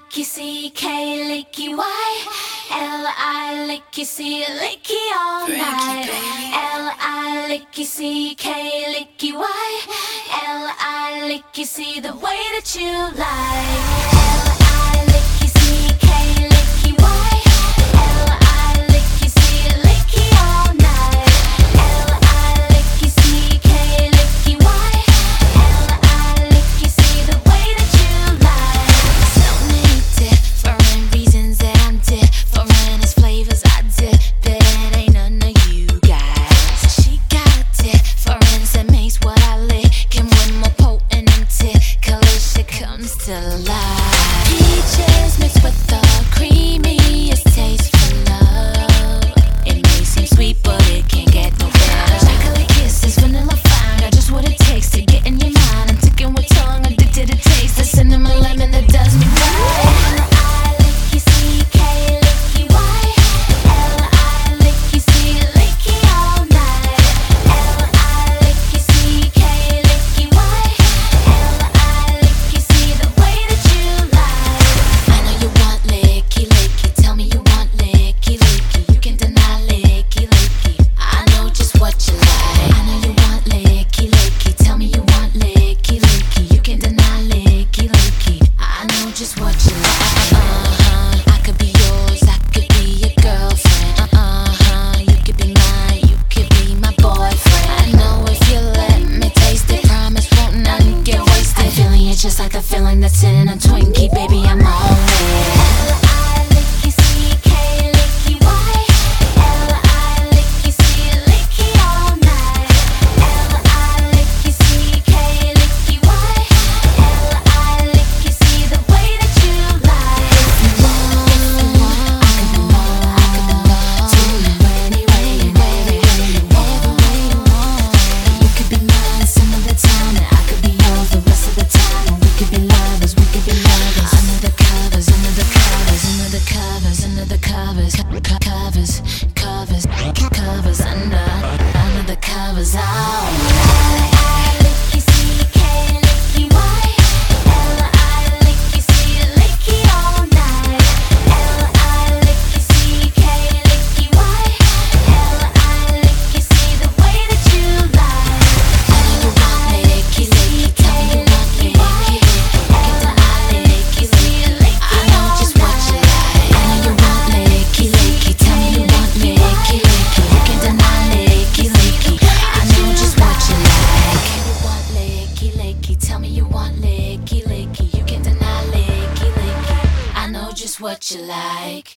licky C, K licky Y, L I licky C, licky all night. L I licky C, K licky Y, L I licky C, the way that you like. L I licky C, K licky Y, L I licky C, licky all night. L I licky C, K licky Y, L I licky C, the way that you like. So many different reasons that I'm different as flavors I dip it. Ain't none of you guys. She got a difference that makes what I lick and when more potent and ticklish it comes to life. Peaches mixed with the creamiest taste for love. It may seem sweet, but it can't get no better. Chocolate kisses, vanilla fine, got just what it takes to get in your mind. I'm ticking with tongue, addicted to taste. The cinnamon lemon that does me right. L I licky C, K licky Y, L I licky C, licky all night. L I licky C, K licky Y, L I licky C, the way that you like. I know you want licky licky, tell me you want licky licky. You can't deny licky licky. I know just what you like. I know you want licky licky, tell me you want licky licky. You can't deny licky licky. I know just what you like. I could be yours, I could be your girlfriend. You could be mine, you could be my boyfriend. I know if you let me taste it, promise won't none get wasted. I'm feeling it just like the feeling that's in a Twinkie, baby, I'm on it. L I licky C, K licky Y, L I licky C, licky all night. L I licky C, K licky Y, L I licky C, the way that you like. If you want, I could be more, I could be more. Do it any way and every way you want. You could be mine some of the time, and I could be yours the rest of the time. And we could be lovers, we could be lovers. Under the covers, under the covers, under the covers, under the covers, covers, covers, covers, under the covers. L I licky C, K licky Y, L I licky C, licky all night. L I licky C, K licky Y, L I licky C, the way that you like. I know you want licky licky, tell me you want licky licky. You can deny licky licky. I know just what you like. I know you want licky licky, tell me you want licky licky. You can deny licky licky. I know just what you like. You want licky licky, tell me you want licky licky. You can deny licky licky. I know just what you like.